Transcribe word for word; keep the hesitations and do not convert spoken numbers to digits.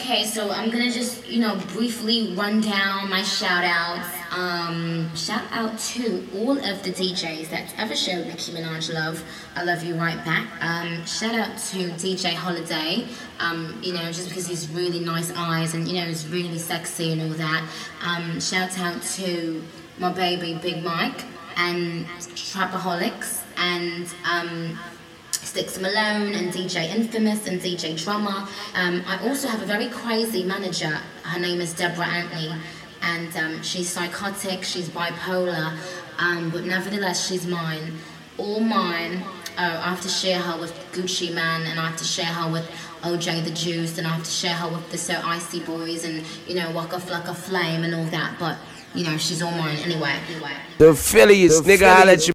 Okay, so I'm gonna just, you know, briefly run down my shout outs. Um, shout out to all of the D Js that's ever showed Nicki Minaj love. I love you right back. Um, shout out to D J Holiday, um, you know, just because he's really nice eyes and, you know, he's really sexy and all that. Um, shout out to my baby Big Mike and Trapaholics and, um, Sticks Malone and D J Infamous and D J Drummer. Um, I also have a very crazy manager. Her name is Deborah Antley, and um, she's psychotic, she's bipolar, um, but nevertheless she's mine. All mine. Uh, I have to share her with Gucci Man, and I have to share her with O J the Juice, and I have to share her with the So Icy Boys, and you know, Waka Flocka Flame and all that. But you know, she's all mine anyway. anyway. The Phillies, nigga, I let you.